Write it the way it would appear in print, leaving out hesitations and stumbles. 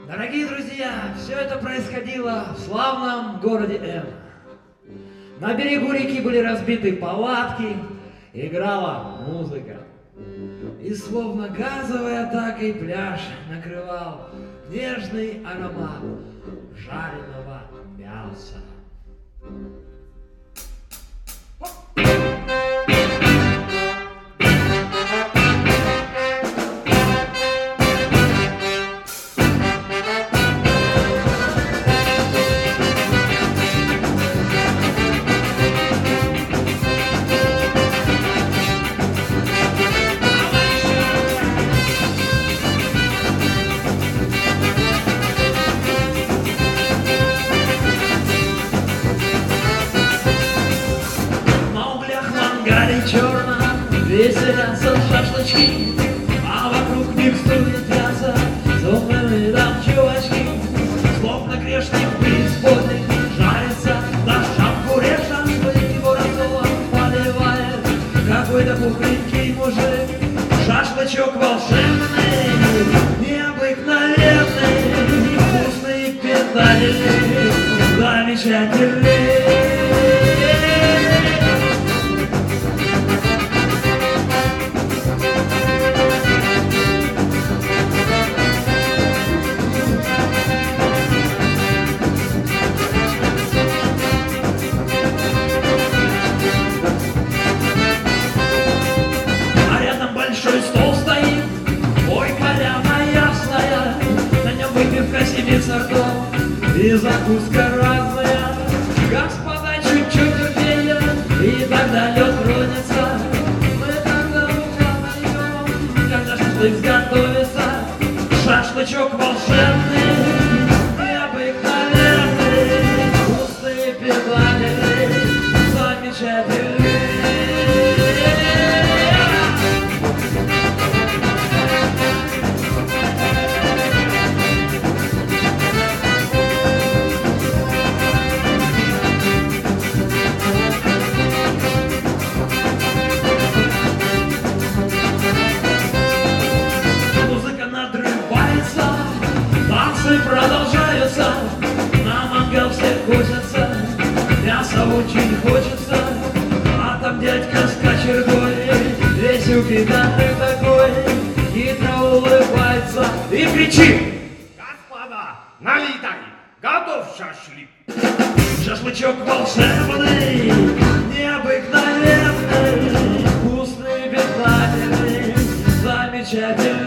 Дорогие друзья, все это происходило в славном городе М. На берегу реки были разбиты палатки, играла музыка. И словно газовой атакой пляж накрывал нежный аромат жареного мяса. Черно веселятся шашлычки, а вокруг миксует мясо сухими там чувачки. Словно грешник преисподней жарится на шампуре шашлык, его рассолом поливает какой-то пухленький мужик. Шашлычок волшебный, необыкновенный, вкусный, питательный, замечательный. Большой стол стоит, ой, поляна ясная, на нем выпивка 7 сортов и закуска разная. Господа, чуть-чуть терпения, и тогда лед тронется. Мы когда узнаем, когда шашлык сготовится. Шашлычок волшебный, необыкновенный, вкусный, питательный, замечательный. Танцы продолжаются, на мангал все косятся, мяса очень хочется, а там дядька с кочергой, весь упитанный такой, хитро улыбается и кричит: господа, налитай, готов шашлык. Шашлычок волшебный, необыкновенный, вкусный, питательный, замечательный.